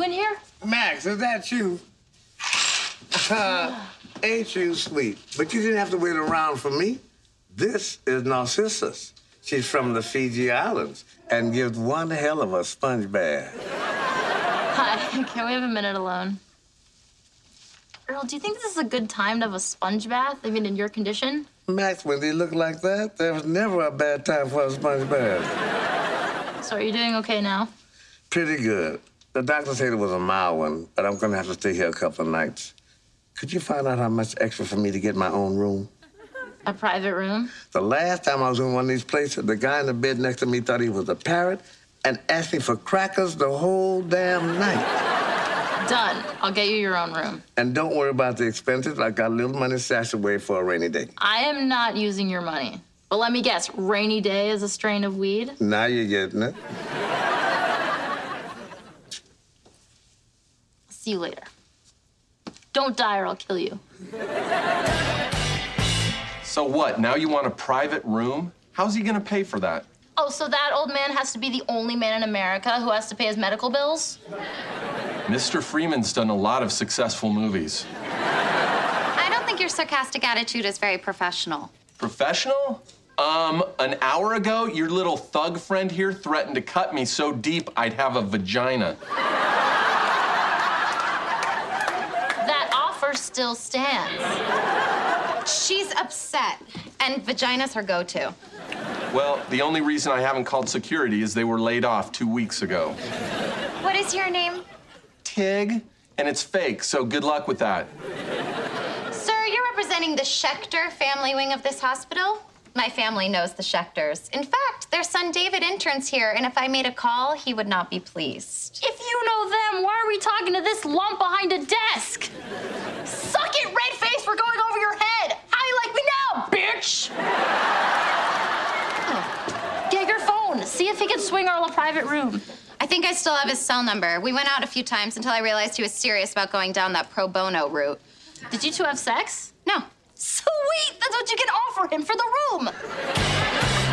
in here? Max, is that you? Ain't you sweet? But you didn't have to wait around for me. This is Narcissus. She's from the Fiji Islands and gives one hell of a sponge bath. Hi, can we have a minute alone? Earl, do you think this is a good time to have a sponge bath? I mean, in your condition? Max, when they look like that, there was never a bad time for a sponge bath. So are you doing okay now? Pretty good. The doctor said it was a mild one, but I'm gonna have to stay here a couple of nights. Could you find out how much extra for me to get my own room? A private room? The last time I was in one of these places, the guy in the bed next to me thought he was a parrot and asked me for crackers the whole damn night. Done. I'll get you your own room. And don't worry about the expenses. I got a little money stashed away for a rainy day. I am not using your money. But let me guess, rainy day is a strain of weed? Now you're getting it. See you later. Don't die or I'll kill you. So what, now you want a private room? How's he gonna pay for that? Oh, so that old man has to be the only man in America who has to pay his medical bills? Mr. Freeman's done a lot of successful movies. I don't think your sarcastic attitude is very professional. Professional? An hour ago, your little thug friend here threatened to cut me so deep I'd have a vagina. That offer still stands. She's upset, and vagina's her go-to. Well, the only reason I haven't called security is they were laid off 2 weeks ago. What is your name? Tig, and it's fake, so good luck with that. Sir, you're representing the Schechter family wing of this hospital? My family knows the Schechters. In fact, their son David interns here, and if I made a call, he would not be pleased. If you know them, why are we talking to this lump behind a desk? Suck it, red face, we're going over your head. How you like me now, bitch? Oh. Get your phone. See if he can swing Earl a private room. I think I still have his cell number. We went out a few times until I realized he was serious about going down that pro bono route. Did you two have sex? No. Sweet! That's what you can offer him for the room.